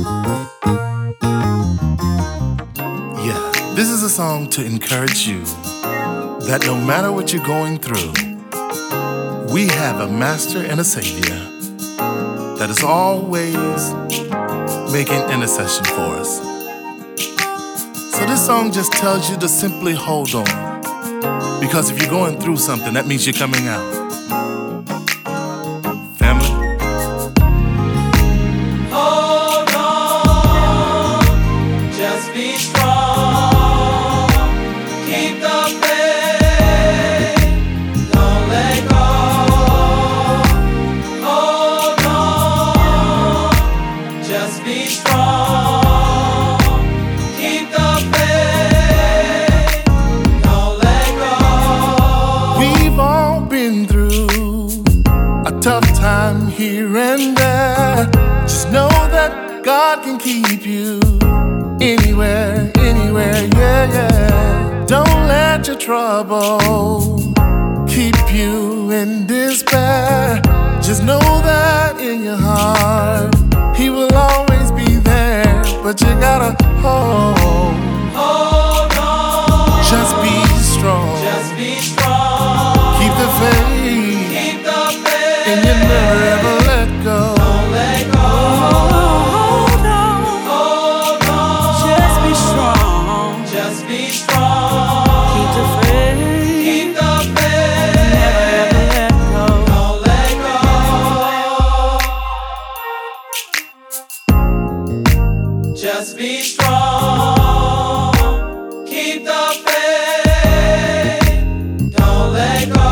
Yeah, this is a song to encourage you that no matter what you're going through, we have a master and a savior that is always making intercession for us. So this song just tells you to simply hold on, because if you're going through something, that means you're coming out. Family. Hold on, just be strong, keep the faith, don't let go. Hold on, just be strong, keep the faith, don't let go. We've all been through a tough time here and there. Just know that God can keep you anywhere, yeah, yeah. Don't let your trouble keep you in despair. Just know that in your heart He will always be there, but you gotta hold. Hold on, Just be strong. just be strong, Keep the faith, keep the faith, and you never ever let go. don't let go. Hold on, Hold on, just be strong. just be strong, Keep the faith, keep the faith, never ever let go. don't let go. Just be strong, keep the faith, don't let go.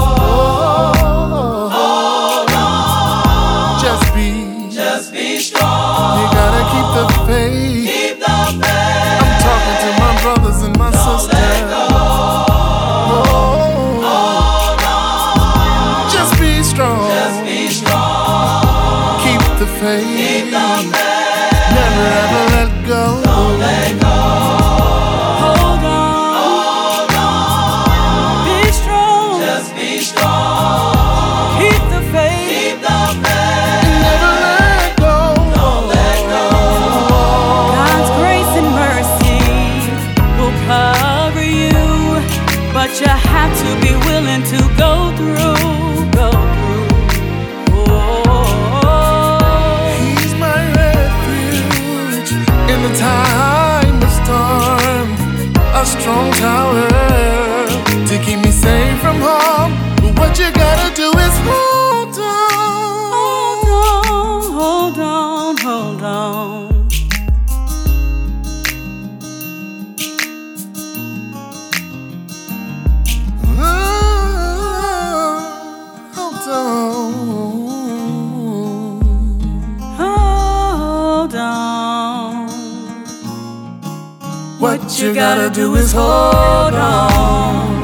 Hold on, Just be strong, You gotta keep the faith. keep the faith, I'm talking to my brothers and my don't sisters. let go. Oh, Hold on, just be strong. just be strong, Keep the keep faith. the faith, Never ever let go. don't let go. Hold on, Hold on, be strong. just be strong, Keep the faith, keep the faith, Never let go. don't let go. God's grace and mercy will cover you, but you have to be willing to go through. He's my refuge in the time of storm, a strong tower to keep me safe from harm. But what you gotta do is hold on. Hold on, hold on. Hold on. Hold on. What you gotta do is hold on.